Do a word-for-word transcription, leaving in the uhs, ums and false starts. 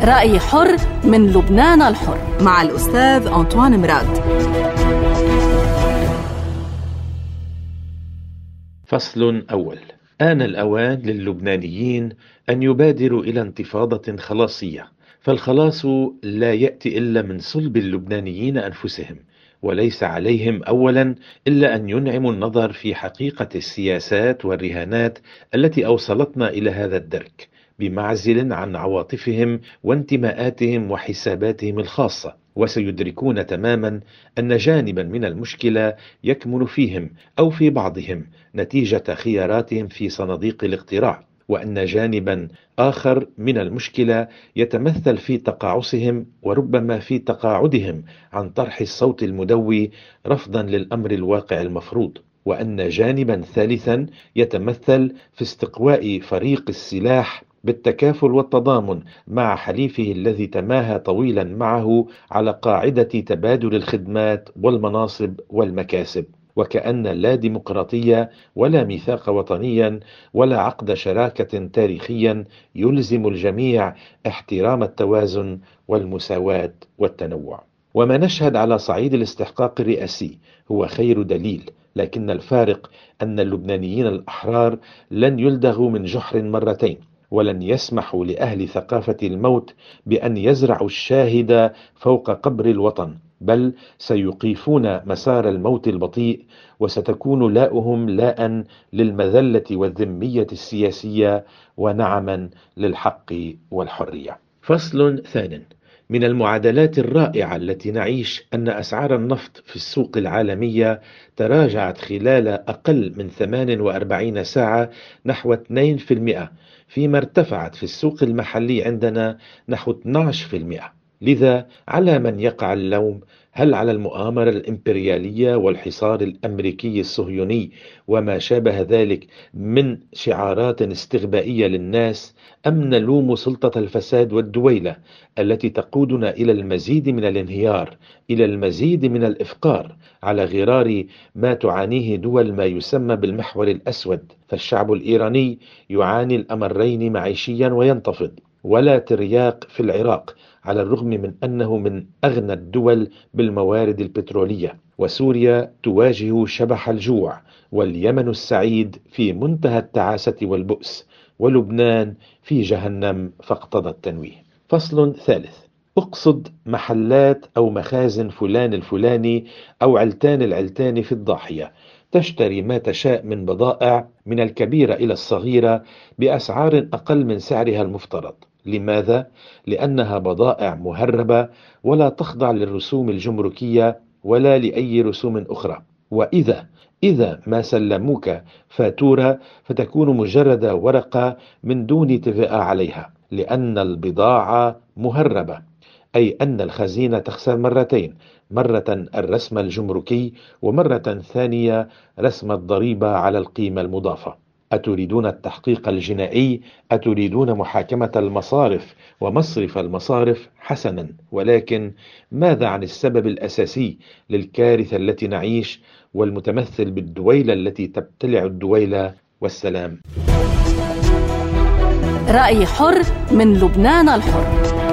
رأي حر من لبنان الحر مع الأستاذ أنطوان مراد. فصل أول. آن الأوان للبنانيين أن يبادروا إلى انتفاضة خلاصية، فالخلاص لا يأتي إلا من صلب اللبنانيين أنفسهم، وليس عليهم أولا إلا أن ينعموا النظر في حقيقة السياسات والرهانات التي أوصلتنا إلى هذا الدرك، بمعزل عن عواطفهم وانتماءاتهم وحساباتهم الخاصة، وسيدركون تماما أن جانبا من المشكلة يكمن فيهم أو في بعضهم نتيجة خياراتهم في صناديق الاقتراع، وأن جانبا آخر من المشكلة يتمثل في تقاعسهم وربما في تقاعدهم عن طرح الصوت المدوي رفضا للأمر الواقع المفروض، وأن جانبا ثالثا يتمثل في استقواء فريق السلاح بالتكافل والتضامن مع حليفه الذي تماهى طويلا معه على قاعدة تبادل الخدمات والمناصب والمكاسب، وكأن لا ديمقراطية ولا ميثاق وطنيا ولا عقد شراكة تاريخيا يلزم الجميع احترام التوازن والمساواة والتنوع. وما نشهد على صعيد الاستحقاق الرئاسي هو خير دليل، لكن الفارق أن اللبنانيين الأحرار لن يلدغوا من جحر مرتين، ولن يسمحوا لأهل ثقافة الموت بأن يزرعوا الشاهد فوق قبر الوطن، بل سيقيفون مسار الموت البطيء، وستكون لاؤهم لاء للمذلة والذمية السياسية ونعما للحق والحرية. فصل ثان. من المعادلات الرائعة التي نعيش أن أسعار النفط في السوق العالمية تراجعت خلال أقل من ثمان وأربعين ساعة نحو اثنين بالمئة، فيما ارتفعت في السوق المحلي عندنا نحو اثني عشر بالمئة. لذا على من يقع اللوم؟ هل على المؤامرة الإمبريالية والحصار الأمريكي الصهيوني وما شابه ذلك من شعارات استغبائية للناس، أم نلوم سلطة الفساد والدويلة التي تقودنا إلى المزيد من الانهيار، إلى المزيد من الإفقار، على غرار ما تعانيه دول ما يسمى بالمحور الأسود؟ فالشعب الإيراني يعاني الأمرين معيشيا وينتفض، ولا ترياق في العراق على الرغم من أنه من أغنى الدول بالموارد البترولية، وسوريا تواجه شبح الجوع، واليمن السعيد في منتهى التعاسة والبؤس، ولبنان في جهنم فاقتضى التنويه. فصل ثالث. اقصد محلات أو مخازن فلان الفلاني أو علتان العلتاني في الضاحية، تشتري ما تشاء من بضائع من الكبيرة إلى الصغيرة بأسعار أقل من سعرها المفترض. لماذا؟ لأنها بضائع مهربة ولا تخضع للرسوم الجمركية ولا لأي رسوم أخرى، وإذا إذا ما سلموك فاتورة فتكون مجرد ورقة من دون تفاء عليها، لأن البضاعة مهربة، أي أن الخزينة تخسر مرتين، مرة الرسم الجمركي ومرة ثانية رسم الضريبة على القيمة المضافة. أتريدون التحقيق الجنائي؟ أتريدون محاكمة المصارف ومصرف المصارف؟ حسنا، ولكن ماذا عن السبب الأساسي للكارثة التي نعيش، والمتمثل بالدويلة التي تبتلع الدويلة؟ والسلام. رأي حر من لبنان الحر.